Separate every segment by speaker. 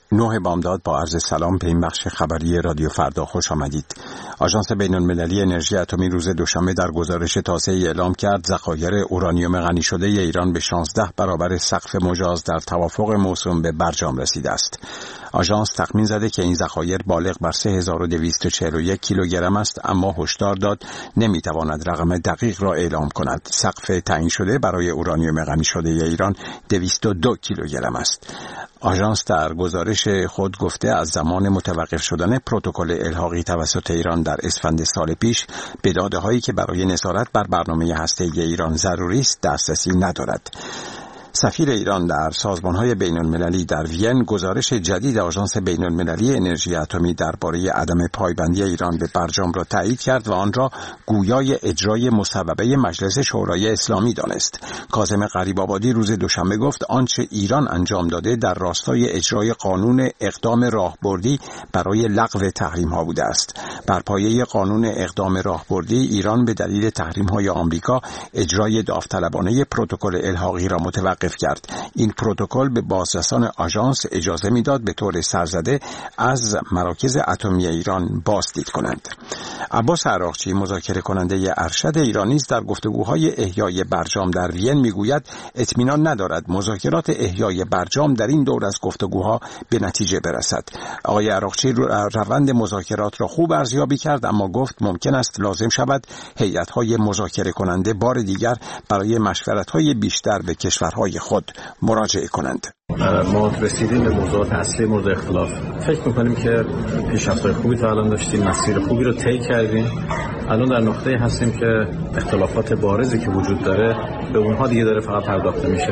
Speaker 1: 9 بامداد با عرض سلام به این بخش خبری رادیو فردا خوش آمدید. آژانس بین‌المللی انرژی اتمی روز دوشنبه در گزارش تازه‌ای اعلام کرد ذخایر اورانیوم غنی شده ایران به 16 برابر سقف مجاز در توافق موسوم به برجام رسیده است. آژانس تخمین زده که این ذخایر بالغ بر 3241 کیلوگرم است، اما هشدار داد نمیتواند رقم دقیق را اعلام کند. سقف تعیین شده برای اورانیوم غنی شده ایران 202 کیلوگرم است. آژانس در گزارش خود گفته از زمان متوقف شدن پروتکل الحاقی توسط ایران در اسفند سال پیش به داده‌هایی که برای نظارت بر برنامه هسته‌ای ایران ضروری است دسترسی ندارد. سفیر ایران در سازمان‌های بین‌المللی در وین گزارش جدید آژانس بین‌المللی انرژی اتمی درباره عدم پایبندی ایران به برجام را تایید کرد و آن را گویای اجرای مصوبه مجلس شورای اسلامی دانست. کاظم غریب‌آبادی روز دوشنبه گفت آنچه ایران انجام داده در راستای اجرای قانون اقدام راهبردی برای لغو تحریم‌ها بوده است. بر پایه قانون اقدام راهبردی ایران به دلیل تحریم‌های آمریکا اجرای داوطلبانه پروتکل الحاقی را متوقف کرد. این پروتکل به بازرسان آژانس اجازه میداد به طور سرزده از مراکز اتمی ایران بازدید کنند. عباس عراقچی مذاکره کننده ارشد ایران نیز در گفتگوهای احیای برجام در وین میگوید اطمینان ندارد مذاکرات احیای برجام در این دور از گفتگوها به نتیجه برسد. آقای عراقچی روند مذاکرات را خوب ارزیابی کرد، اما گفت ممکن است لازم شود هیئت‌های مذاکره کننده بار دیگر برای مشورت‌های بیشتر به کشورهای خود مراجعه کنند.
Speaker 2: ما رسیدیم به موضوعات اصلی مورد اختلاف. فکر می‌کنیم که پیشرفت‌های خوبی تا الان داشتیم، مسیر خوبی رو طی کردیم. الان در نقطه‌ای هستیم که اختلافات بارزی که وجود داره به اونها دیگه داره فقط پرداخته میشه.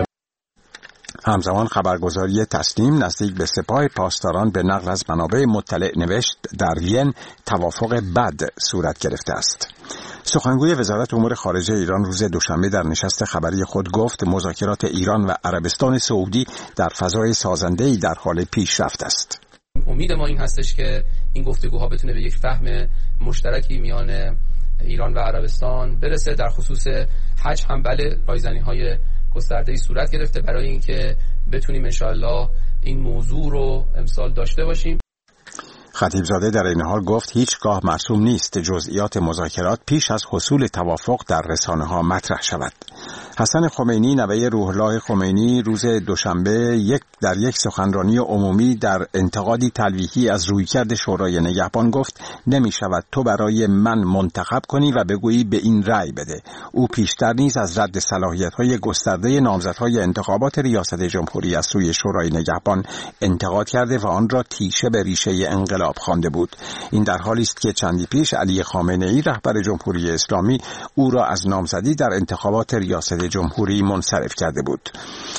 Speaker 1: همزمان خبرگزاری تسنیم نزدیک به سپاه پاسداران به نقل از منابع مطلع نوشت در وین توافق بد صورت گرفته است. سخنگوی وزارت امور خارجه ایران روز دوشنبه در نشست خبری خود گفت مذاکرات ایران و عربستان سعودی در فضای سازنده‌ای در حال پیشرفت است.
Speaker 3: امید ما این هستش که این گفتگوها بتونه به یک فهم مشترکی میان ایران و عربستان برسه. در خصوص حج هم بله رایزنی‌های گسترده‌ای صورت گرفته برای اینکه بتونیم انشاءالله این موضوع رو امسال داشته باشیم.
Speaker 1: خطیبزاده در این حال گفت هیچگاه مرسوم نیست جزئیات مذاکرات پیش از حصول توافق در رسانه‌ها مطرح شود. حسن خمینی نوه روح الله خمینی روز دوشنبه در یک سخنرانی عمومی در انتقادی تلویحی از رویکرد شورای نگهبان گفت نمی شود تو برای من منتخب کنی و بگویی به این رأی بده. او پیشتر نیز از رد صلاحیت‌های گسترده نامزدهای انتخابات ریاست جمهوری از سوی شورای نگهبان انتقاد کرده و آن را تیشه به ریشه انقلاب خوانده بود. این در حالی است که چندی پیش علی خامنه‌ای رهبر جمهوری اسلامی او را از نامزدی در انتخابات ریاست جمهوری منصرف کرده بود.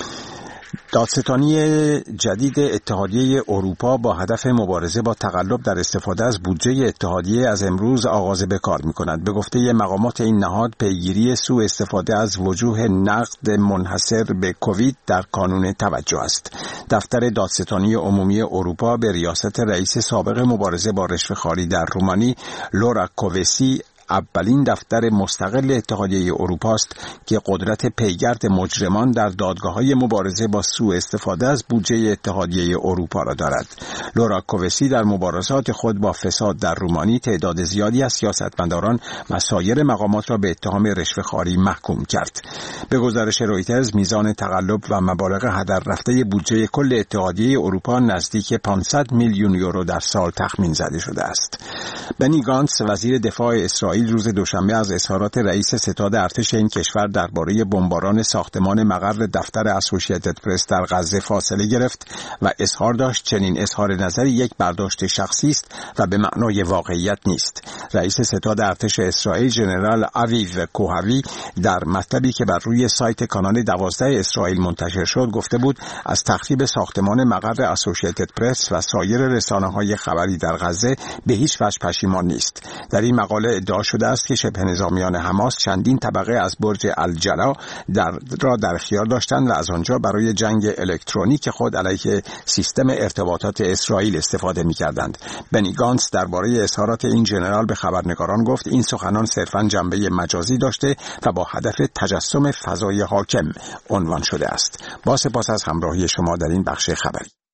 Speaker 1: دادستانی جدید اتحادیه اروپا با هدف مبارزه با تقلب در استفاده از بودجه اتحادیه از امروز آغاز به کار می‌کند. به گفته مقامات این نهاد پیگیری سوء استفاده از وجوه نقد منحصر به کووید در کانون توجه است. دفتر دادستانی عمومی اروپا به ریاست رئیس سابق مبارزه با رشوه‌خواری در رومانی لورا کووسی اولین دفتر مستقل اتحادیه اروپا است که قدرت پیگرد مجرمان در دادگاه‌های مبارزه با سوء استفاده از بودجه اتحادیه اروپا را دارد. لورا کووسی در مبارزات خود با فساد در رومانی تعداد زیادی از سیاستمداران و سایر مقامات را به اتهام رشوه‌خواری محکوم کرد. به گزارش رویترز میزان تقلب و مبالغ هدر رفته بودجه کل اتحادیه اروپا نزدیک 500 میلیون یورو در سال تخمین زده شده است. بنی گانتس وزیر دفاع اسرائیل روز دوشنبه از اظهارات رئیس ستاد ارتش این کشور درباره بمباران ساختمان مقر دفتر اسوسییتد پرس در غزه فاصله گرفت و اظهار داشت چنین اظهار نظری یک برداشت شخصی است و به معنای واقعیت نیست. رئیس ستاد ارتش اسرائیل ژنرال آویو کوهاوی در مطلبی که بر روی سایت کانال 12 اسرائیل منتشر شد گفته بود از تخریب ساختمان مقر اسوسییتد پرس و سایر رسانه‌های خبری در غزه به هیچ وجه پشیمان نیست. در این مقاله ادعا شده است که شبه نظامیان حماس چندین طبقه از برج الجلا را در اختیار داشتند و از آنجا برای جنگ الکترونیک خود علیه سیستم ارتباطات اسرائیل استفاده می‌کردند. بنی گانتس درباره اظهارات این ژنرال به خبرنگاران گفت این سخنان صرفاً جنبه مجازی داشته و با هدف تجسم فضای حاکم عنوان شده است. با سپاس از همراهی شما در این بخش خبری.